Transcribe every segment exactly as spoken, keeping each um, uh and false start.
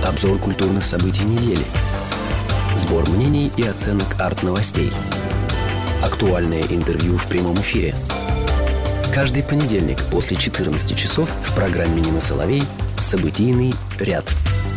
Обзор культурных событий недели. Сбор мнений и оценок арт-новостей. Актуальное интервью в прямом эфире. Каждый понедельник после четырнадцати часов в программе «Нина Соловей» «Событийный ряд».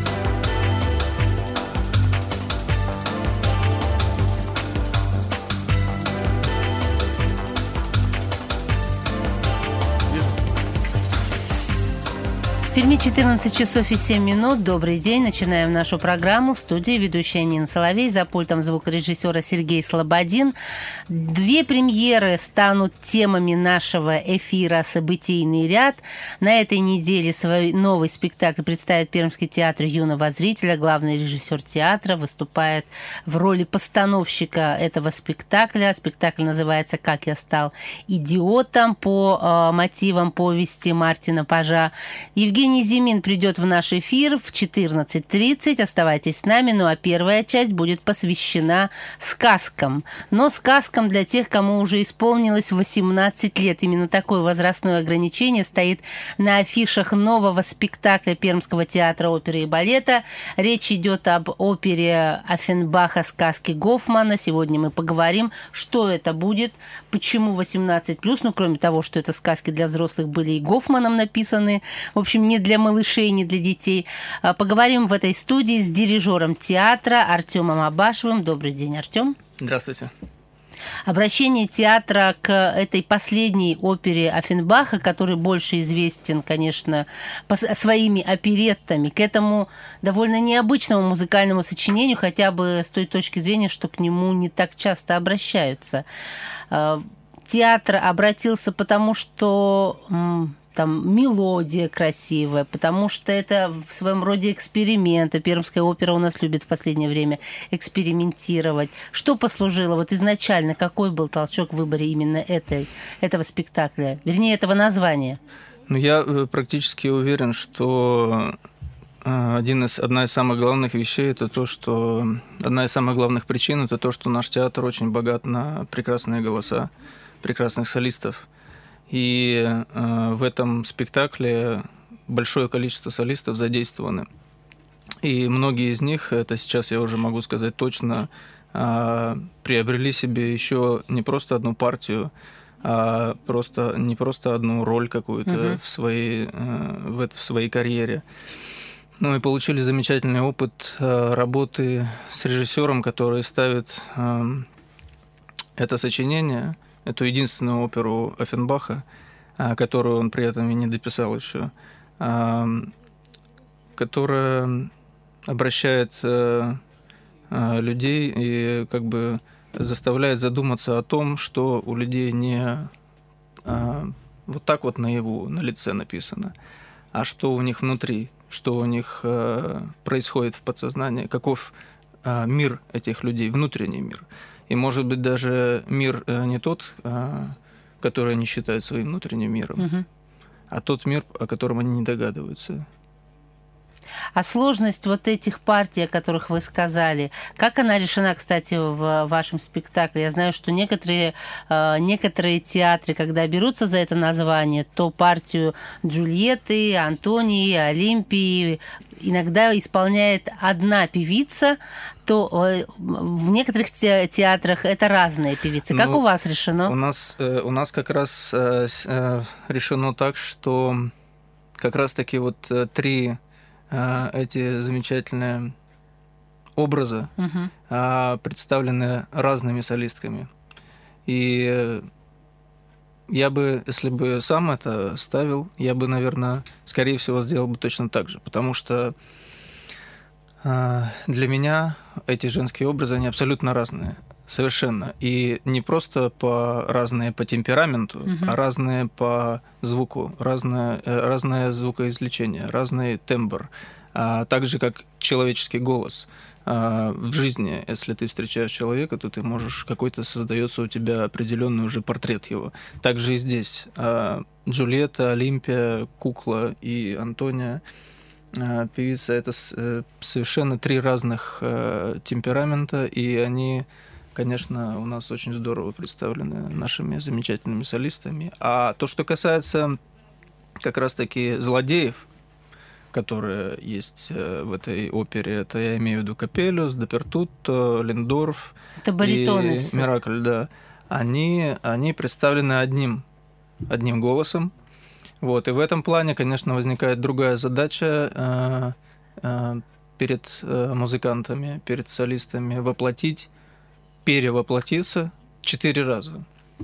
В Перми четырнадцать часов и семь минут. Добрый день. Начинаем нашу программу. В студии ведущая Нина Соловей, за пультом звукорежиссера Сергей Слободин. Две премьеры станут темами нашего эфира «Событийный ряд». На этой неделе свой новый спектакль представит Пермский театр юного зрителя. Главный режиссер театра выступает в роли постановщика этого спектакля. Спектакль называется «Как я стал идиотом» по э, мотивам повести Мартина Пажа. Евгений Евгений Зимин придет в наш эфир в четырнадцать тридцать. Оставайтесь с нами. Ну а первая часть будет посвящена сказкам. Но сказкам для тех, кому уже исполнилось восемнадцать лет. Именно такое возрастное ограничение стоит на афишах нового спектакля Пермского театра оперы и балета. Речь идет об опере Оффенбаха «Сказки Гофмана». Сегодня мы поговорим, что это будет, почему восемнадцать плюс. Ну, кроме того, что это сказки для взрослых были и Гофманом написаны. В общем, не для малышей, не для детей. Поговорим в этой студии с дирижером театра Артемом Абашевым. Добрый день, Артем. Здравствуйте. Обращение театра к этой последней опере Оффенбаха, который больше известен, конечно, по своими опереттами, к этому довольно необычному музыкальному сочинению, хотя бы с той точки зрения, что к нему не так часто обращаются. Театр обратился потому, что там мелодия красивая, потому что это в своем роде эксперимент. И Пермская опера у нас любит в последнее время экспериментировать. Что послужило? Вот изначально какой был толчок в выборе именно этой, этого спектакля? Вернее, этого названия? Ну, я практически уверен, что один из, одна из самых главных вещей, это то, что... Одна из самых главных причин, это то, что наш театр очень богат на прекрасные голоса, прекрасных солистов. И э, в этом спектакле большое количество солистов задействованы. И многие из них, это сейчас я уже могу сказать точно, э, приобрели себе еще не просто одну партию, а просто, не просто одну роль какую-то uh-huh. в, своей, э, в, в своей карьере. Ну и получили замечательный опыт э, работы с режиссером, который ставит э, это сочинение, эту единственную оперу Оффенбаха, которую он при этом и не дописал еще, которая обращает людей и как бы заставляет задуматься о том, что у людей не вот так вот наяву, на лице написано, а что у них внутри, что у них происходит в подсознании, каков мир этих людей, внутренний мир. И, может быть, даже мир не тот, который они считают своим внутренним миром, угу. а тот мир, о котором они не догадываются. А сложность вот этих партий, о которых вы сказали, как она решена, кстати, в вашем спектакле? Я знаю, что некоторые, некоторые театры, когда берутся за это название, то партию Джульетты, Антонии, Олимпии иногда исполняет одна певица, то в некоторых театрах это разные певицы. Как ну, у вас решено? У нас, у нас как раз решено так, что как раз-таки вот три эти замечательные образы uh-huh. представлены разными солистками. И я бы, если бы сам это ставил, я бы, наверное, скорее всего, сделал бы точно так же, потому что для меня эти женские образы, они абсолютно разные, совершенно. И не просто по разные по темпераменту, uh-huh. а разные по звуку, разное, разное звукоизвлечение, разный тембр, а также как человеческий голос. В жизни, если ты встречаешь человека, то ты можешь, какой-то создается у тебя определенный уже портрет его. Также и здесь. Джульетта, Олимпия, Кукла и Антония, певица, это совершенно три разных темперамента, и они, конечно, у нас очень здорово представлены нашими замечательными солистами. А то, что касается как раз-таки злодеев, которые есть в этой опере, это я имею в виду Капеллюс, Дапертутто, Линдорф это баритоны и все. Миракль, да, они, они представлены одним, одним голосом. Вот, и в этом плане, конечно, возникает другая задача э, э, перед э, музыкантами, перед солистами воплотить, перевоплотиться четыре раза.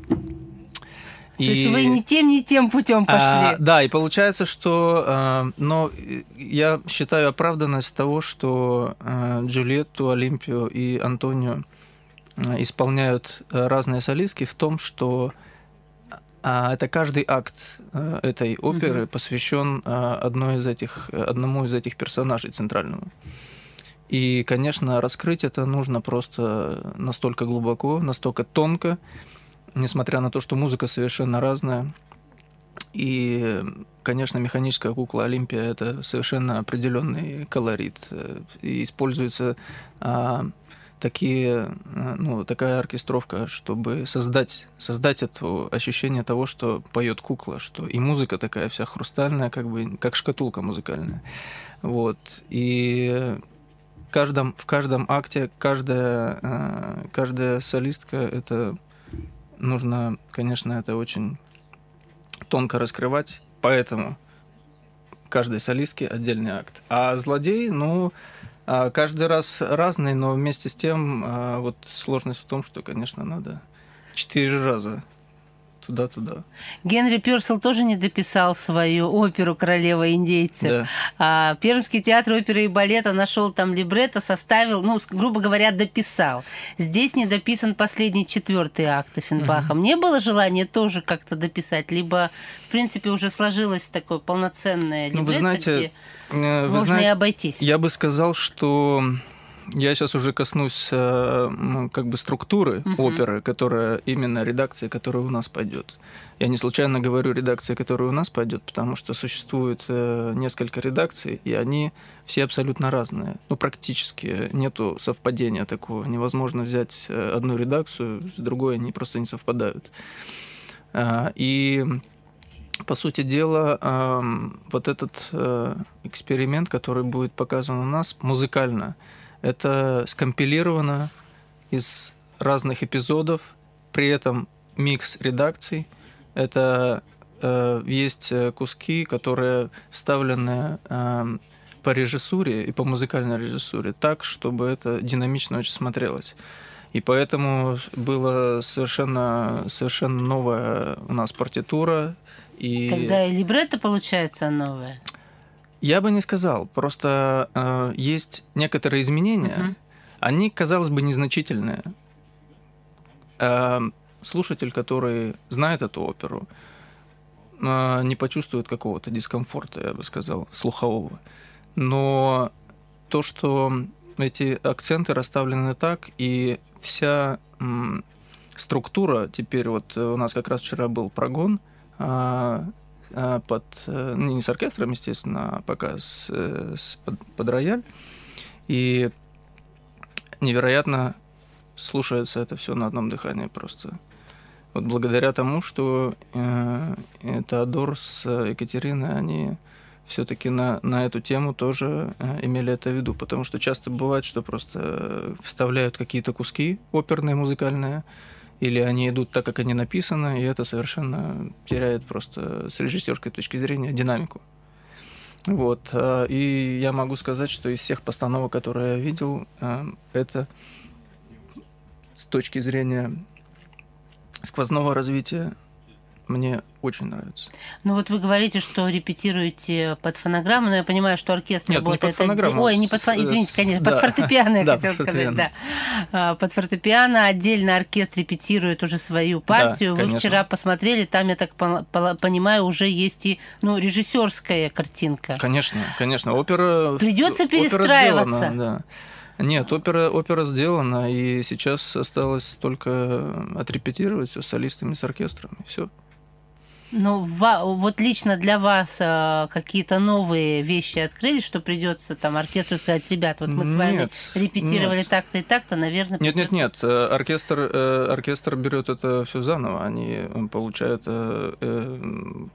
То и, есть вы ни тем, ни тем путем пошли. А, да, и получается, что э, но я считаю оправданность того, что э, Джульетту, Олимпию и Антонио э, исполняют разные солистки в том, что э, это каждый акт э, этой оперы угу. посвящен э, одной из этих, одному из этих персонажей центральному. И, конечно, раскрыть это нужно просто настолько глубоко, настолько тонко, несмотря на то, что музыка совершенно разная. И, конечно, механическая кукла Олимпия — это совершенно определенный колорит. И используются а, такие, ну, такая оркестровка, чтобы создать, создать это ощущение того, что поет кукла, что и музыка такая вся хрустальная, как бы, как шкатулка музыкальная. Вот. И в каждом, в каждом акте каждая, каждая солистка — это... Нужно, конечно, это очень тонко раскрывать, поэтому каждой солистке отдельный акт. А злодей, ну, каждый раз разный, но вместе с тем вот сложность в том, что, конечно, надо четыре раза туда-туда. Генри Пёрселл тоже не дописал свою оперу «Королева индейцев». Да. А Пермский театр оперы и балета нашел там либретто, составил, ну, грубо говоря, дописал. Здесь не дописан последний четвертый акт Оффенбаха. Угу. Не было желания тоже как-то дописать, либо, в принципе, уже сложилось такое полноценное либретто, ну, вы знаете, где вы можно знаете, и обойтись. Я бы сказал, что... Я сейчас уже коснусь как бы структуры uh-huh. оперы, которая именно редакция, которая у нас пойдет. Я не случайно говорю редакция, которая у нас пойдет, потому что существует несколько редакций, и они все абсолютно разные. Ну, практически нету совпадения такого. Невозможно взять одну редакцию с другой, они просто не совпадают. И, по сути дела, вот этот эксперимент, который будет показан у нас музыкально, это скомпилировано из разных эпизодов, при этом микс редакций. Это э, есть куски, которые вставлены э, по режиссуре и по музыкальной режиссуре так, чтобы это динамично очень смотрелось. И поэтому была совершенно, совершенно новая у нас партитура. И... Тогда и либретто получается новое? Я бы не сказал. Просто э, есть некоторые изменения. Uh-huh. Они, казалось бы, незначительные. Э, слушатель, который знает эту оперу, э, не почувствует какого-то дискомфорта, я бы сказал, слухового. Но то, что эти акценты расставлены так, и вся м, структура, теперь вот у нас как раз вчера был прогон, э, под, ну, не с оркестром, естественно, а пока с, с, под, под рояль. И невероятно слушается это все на одном дыхании просто. Вот благодаря тому, что э, Теодор с Екатериной, они все-таки на, на эту тему тоже э, имели это в виду, потому что часто бывает, что просто вставляют какие-то куски оперные, музыкальные, или они идут так, как они написаны, и это совершенно теряет просто с режиссерской точки зрения динамику. Вот. И я могу сказать, что из всех постановок, которые я видел, это с точки зрения сквозного развития мне очень нравится. Ну вот вы говорите, что репетируете под фонограмму, но я понимаю, что оркестр Нет, работает... не под фонограмму. Ой, не под фонограмму, извините, конечно, да. Под фортепиано, я да, хотела сказать, да. Под фортепиано отдельно оркестр репетирует уже свою партию. Да, вы вчера посмотрели, там, я так понимаю, уже есть и ну, режиссерская картинка. Конечно, конечно. Опера... Придется перестраиваться. Опера сделана, да. Нет, опера, опера сделана, и сейчас осталось только отрепетировать все с солистами, с оркестром, и все. Ну, вот лично для вас какие-то новые вещи открылись, что придется там оркестру сказать, ребят, вот мы с вами нет, репетировали нет. так-то и так-то, наверное, нет, придется... нет, нет, оркестр, оркестр берет это все заново, они получают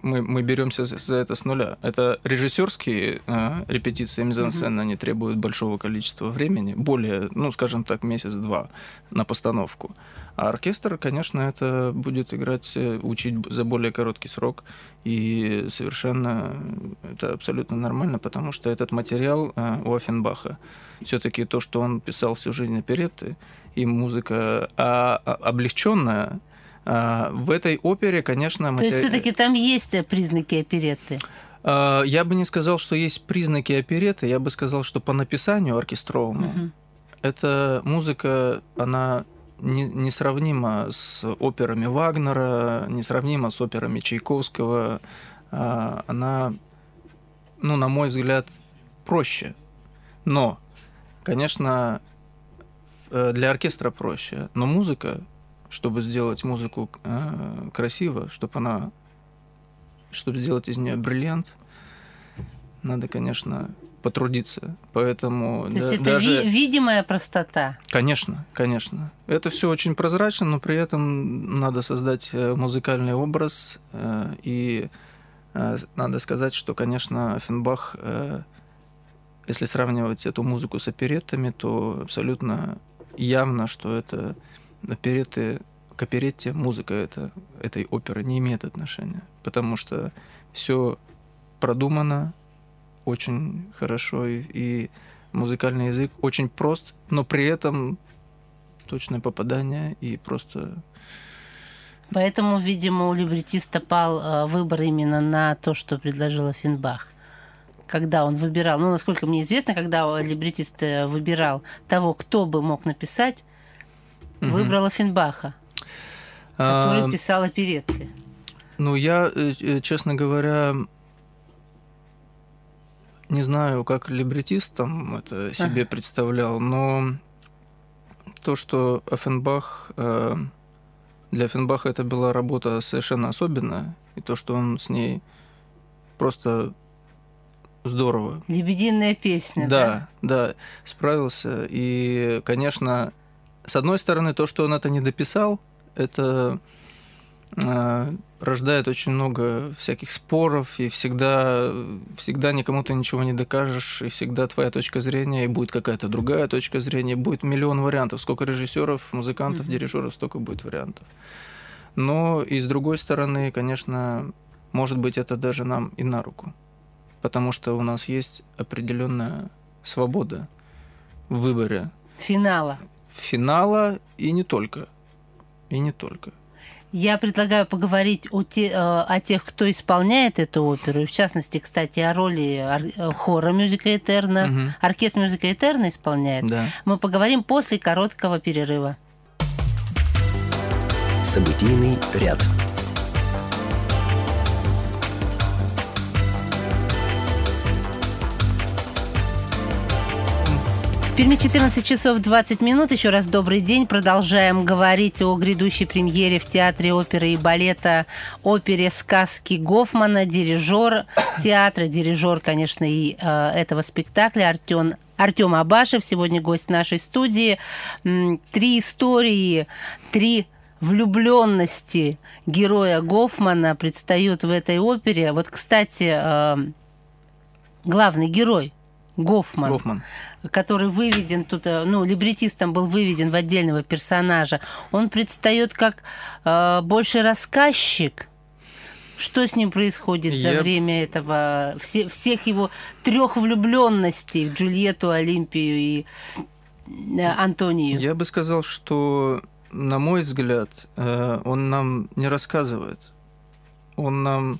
мы, мы беремся за это с нуля. Это режиссерские э, репетиции мизансцены, mm-hmm. они требуют большого количества времени, более, ну, скажем так, месяц-два на постановку. А оркестр, конечно, это будет играть, учить за более короткий срок, и совершенно это абсолютно нормально, потому что этот материал э, у Оффенбаха, все-таки то, что он писал всю жизнь оперетты, и музыка а, а, облегченная, а, в этой опере, конечно... матери... То есть все-таки там есть признаки оперетты? А, я бы не сказал, что есть признаки оперетты, я бы сказал, что по написанию оркестровому угу. эта музыка, она не, несравнима с операми Вагнера, несравнима с операми Чайковского, а, она, ну, на мой взгляд, проще. Но, конечно, для оркестра проще, но музыка, чтобы сделать музыку э, красиво, чтобы она, чтобы сделать из нее бриллиант, надо, конечно, потрудиться. Поэтому то да, есть это даже... ви- видимая простота. Конечно, конечно. Это все очень прозрачно, но при этом надо создать музыкальный образ, э, и э, надо сказать, что, конечно, Оффенбах, э, если сравнивать эту музыку с опереттами, то абсолютно явно, что это оперетты, к оперетте музыка это, этой оперы не имеет отношения, потому что все продумано очень хорошо, и, и музыкальный язык очень прост, но при этом точное попадание и просто... Поэтому, видимо, у либретиста пал выбор именно на то, что предложил Оффенбах. Когда он выбирал, ну, насколько мне известно, когда либретист выбирал того, кто бы мог написать, угу. выбрал Оффенбаха, который а, писал оперетты. Ну, я, честно говоря, не знаю, как либретист там это себе ага. представлял, но то, что Оффенбах, для Оффенбаха это была работа совершенно особенная, и то, что он с ней просто... Здорово. Лебединая песня, да? Да, да, справился. И, конечно, с одной стороны, то, что он это не дописал, это э, рождает очень много всяких споров, и всегда, всегда никому ты ничего не докажешь, и всегда твоя точка зрения, и будет какая-то другая точка зрения, будет миллион вариантов. Сколько режиссеров, музыкантов, mm-hmm. дирижеров, столько будет вариантов. Но и с другой стороны, конечно, может быть, это даже нам и на руку. Потому что у нас есть определенная свобода в выборе. Финала. Финала и не только. И не только. Я предлагаю поговорить о, те, о тех, кто исполняет эту оперу. В частности, кстати, о роли хора «Мюзика Этерна». Угу. Оркестр «Мюзика Этерна» исполняет. Да. Мы поговорим после короткого перерыва. Событийный ряд. В Перми четырнадцать часов двадцать минут. Еще раз добрый день. Продолжаем говорить о грядущей премьере в Театре оперы и балета опере «Сказки» Гофмана. Дирижер театра, дирижер, конечно, и э, этого спектакля Артем, Артем Абашев. Сегодня гость нашей студии. Три истории, три влюбленности героя Гофмана предстают в этой опере. Вот, кстати, э, главный герой Гофман, Гофман, который выведен тут, ну, либретистом был выведен в отдельного персонажа, он предстает как э, больше рассказчик. Что с ним происходит за Я... время этого, все, всех его трех влюбленностей в Джульетту, Олимпию и э, Антонию? Я бы сказал, что, на мой взгляд, э, он нам не рассказывает. Он нам...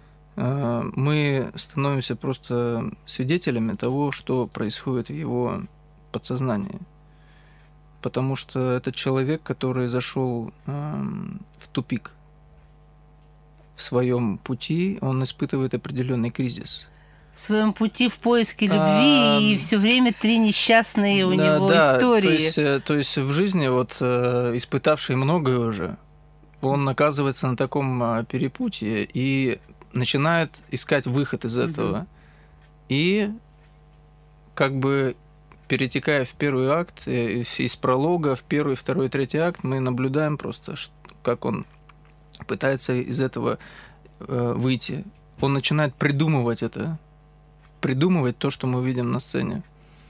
Мы становимся просто свидетелями того, что происходит в его подсознании. Потому что это человек, который зашел в тупик в своем пути, он испытывает определенный кризис. В своем пути в поиске любви, а, и все время три несчастные у да, него да, истории. То есть, то есть в жизни, вот, испытавший многое уже, он оказывается на таком перепутье и начинает искать выход из этого. Mm-hmm. И как бы перетекая в первый акт, из пролога в первый, второй, третий акт, мы наблюдаем просто, как он пытается из этого э, выйти, он начинает придумывать это, придумывать то, что мы видим на сцене.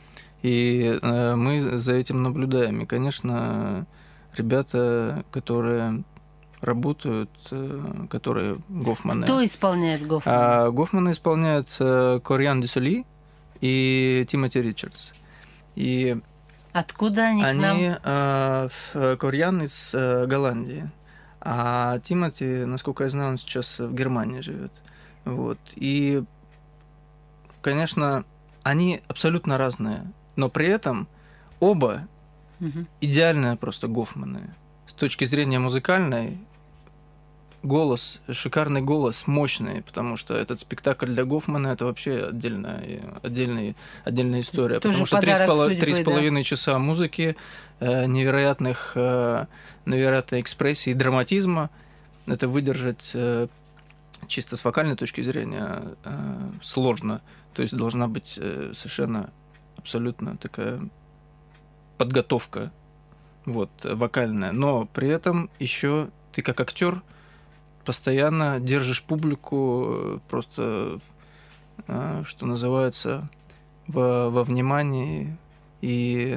И э, мы за этим наблюдаем. И, конечно, ребята, которые работают, э, которые Гофманы. Кто исполняет Гофмана? А Гофмана исполняют э, Кориан Дюсоли и Тимоти Ричардс. И откуда они, они к нам? Э, Кориан из э, Голландии, а Тимоти, насколько я знаю, он сейчас в Германии живет. Вот. И, конечно, они абсолютно разные, но при этом оба Угу. идеальные просто Гофманы. С точки зрения музыкальной, голос, шикарный голос, мощный, потому что этот спектакль для Гофмана – это вообще отдельная, отдельная, отдельная история. Потому что три с, поло- три с половиной да? часа музыки, э, невероятных, э, невероятной экспрессии, драматизма. Это выдержать э, чисто с вокальной точки зрения э, сложно. То есть должна быть э, совершенно абсолютно такая подготовка вот, вокальная. Но при этом еще ты как актер постоянно держишь публику просто, что называется, во, во внимании, и,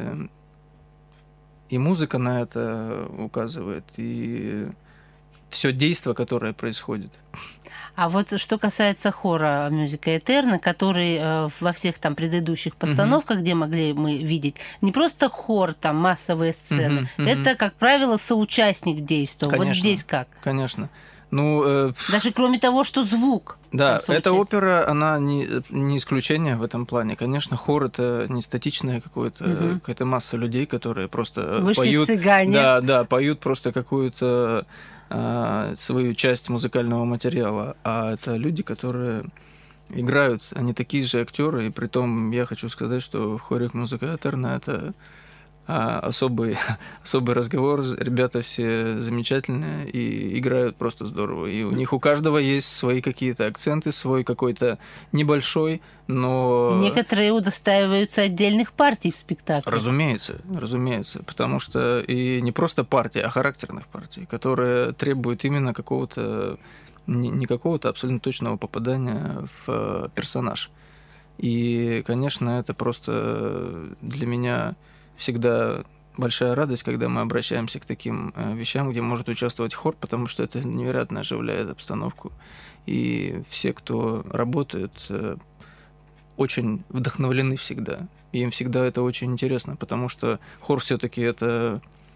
и музыка на это указывает, и все действо, которое происходит. А вот что касается хора Мюзика Этерна, который э, во всех там предыдущих постановках, uh-huh. где могли мы видеть, не просто хор, там массовые сцены, uh-huh, uh-huh. это, как правило, соучастник действия. Вот здесь как? Конечно. Ну, э, даже кроме того, что звук. Да, эта опера, она не, не исключение в этом плане. Конечно, хор — это не статичная какая-то, угу. какая-то масса людей, которые просто вышли поют. Цыгане. Да, да, поют просто какую-то а, свою часть музыкального материала. А это люди, которые играют, они такие же актеры. И притом я хочу сказать, что в хоре Мюзика Этерна это А особый, особый разговор. Ребята все замечательные и играют просто здорово. И у них у каждого есть свои какие-то акценты, свой какой-то небольшой, но... Некоторые удостаиваются отдельных партий в спектакле. Разумеется, разумеется. Потому что и не просто партии, а характерных партий, которые требуют именно какого-то, не какого-то абсолютно точного попадания в персонаж. И, конечно, это просто для меня... всегда большая радость, когда мы обращаемся к таким вещам, где может участвовать хор, потому что это невероятно оживляет обстановку. И все, кто работает, очень вдохновлены всегда. И им всегда это очень интересно, потому что хор все-таки это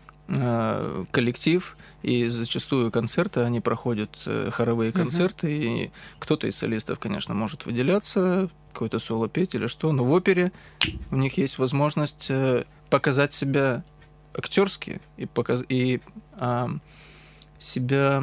коллектив, и зачастую концерты, они проходят хоровые концерты, uh-huh. и кто-то из солистов, конечно, может выделяться, какое-то соло петь или что, но в опере у них есть возможность показать себя актерски и, показ... и а, себя,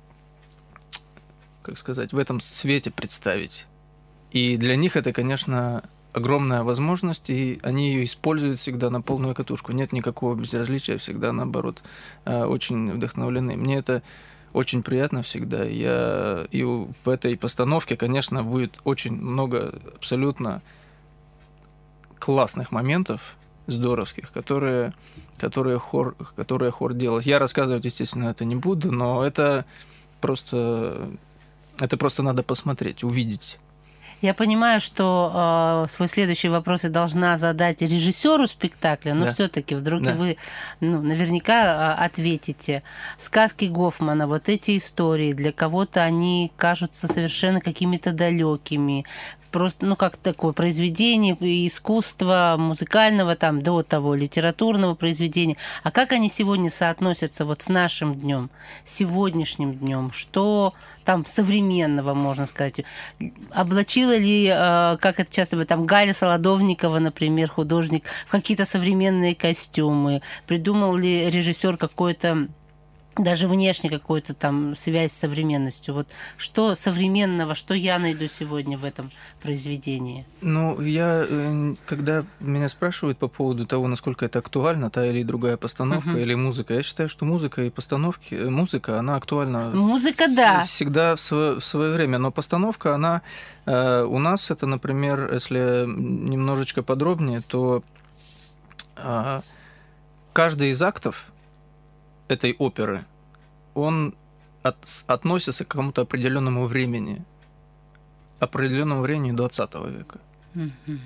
как сказать, в этом свете представить. И для них это, конечно, огромная возможность, и они ее используют всегда на полную катушку. Нет никакого безразличия, всегда, наоборот, очень вдохновлены. Мне это очень приятно всегда. Я... И в этой постановке, конечно, будет очень много абсолютно классных моментов, здоровских, которые, которые, хор, которые хор делает. Я рассказывать, естественно, это не буду, но это просто, это просто надо посмотреть, увидеть. Я понимаю, что э, свой следующий вопрос я должна задать режиссеру спектакля, но да. все-таки вдруг да. вы ну, наверняка ответите. Сказки Гофмана, вот эти истории, для кого-то они кажутся совершенно какими-то далекими. Просто, ну, как такое произведение искусства музыкального, там, до того, литературного произведения. А как они сегодня соотносятся вот с нашим днем, сегодняшним днем? Что там современного, можно сказать? Облачила ли, как это часто бывает, там, Галя Солодовникова, например, художник, в какие-то современные костюмы? Придумал ли режиссер какой-то даже внешне какую-то там связь с современностью? Вот что современного, что я найду сегодня в этом произведении? Ну, я, когда меня спрашивают по поводу того, насколько это актуально, та или другая постановка uh-huh. или музыка, я считаю, что музыка и постановки, музыка, она актуальна. Музыка, да. Всегда в свое, в свое время, но постановка, она э, у нас это, например, если немножечко подробнее, то э, каждый из актов этой оперы, он от, относится к какому-то определенному времени, определенному времени двадцатого века. Mm-hmm.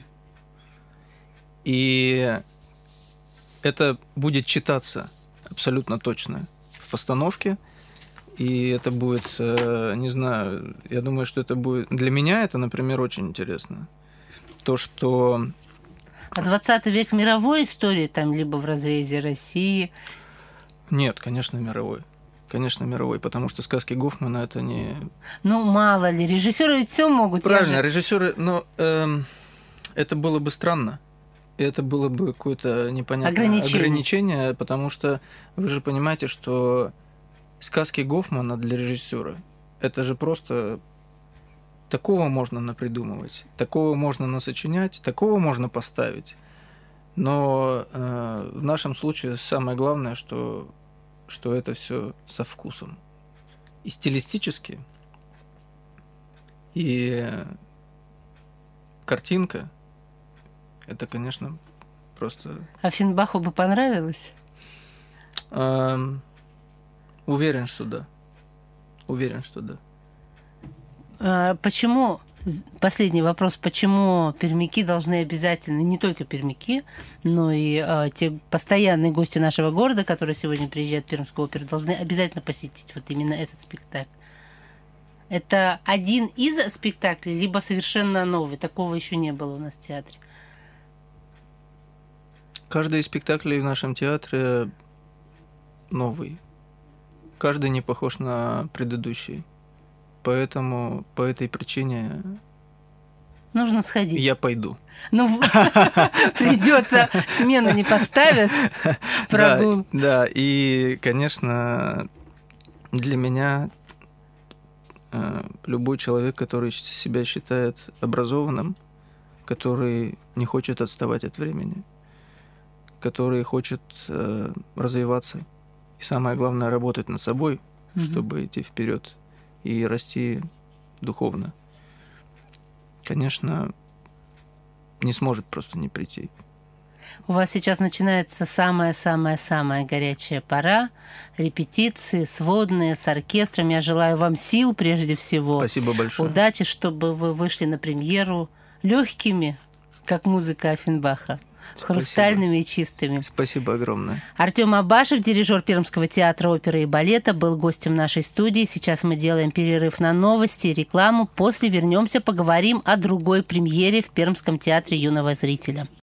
И это будет читаться абсолютно точно в постановке. И это будет, не знаю, я думаю, что это будет... Для меня это, например, очень интересно. То, что... А двадцатый век в мировой истории, там, либо в разрезе России? Нет, конечно, мировой. Конечно, мировой, потому что сказки Гофмана это не... Ну, мало ли, режиссеры ведь все могут. Правильно, же... режиссеры, но эм, это было бы странно. Это было бы какое-то непонятное ограничение. ограничение, потому что вы же понимаете, что сказки Гофмана для режиссера это же просто такого можно напридумывать, такого можно насочинять, такого можно поставить. Но э, в нашем случае самое главное, что, что это все со вкусом. И стилистически, и картинка. Это, конечно, просто... А Финбаху бы понравилось? Эм, уверен, что да. Уверен, что да. А почему... Последний вопрос. Почему пермяки должны обязательно, не только пермяки, но и а, те постоянные гости нашего города, которые сегодня приезжают в Пермскую оперу, должны обязательно посетить вот именно этот спектакль? Это один из спектаклей, либо совершенно новый? Такого еще не было у нас в театре. Каждый из спектаклей в нашем театре новый. Каждый не похож на предыдущий. Поэтому по этой причине нужно сходить. Я пойду. Ну, придется, смену не поставят. Прогул. Да, и, конечно, для меня любой человек, который себя считает образованным, который не хочет отставать от времени, который хочет э, развиваться и, самое главное, работать над собой, mm-hmm. чтобы идти вперед и расти духовно, конечно, не сможет просто не прийти. У вас сейчас начинается самая-самая-самая горячая пора, репетиции сводные с оркестром. Я желаю вам сил прежде всего. Спасибо большое. Удачи, чтобы вы вышли на премьеру легкими, как музыка Оффенбаха. Хрустальными и чистыми. Спасибо огромное. Артём Абашев, дирижер Пермского театра оперы и балета, был гостем нашей студии. Сейчас мы делаем перерыв на новости и рекламу. После вернемся, поговорим о другой премьере в Пермском театре юного зрителя.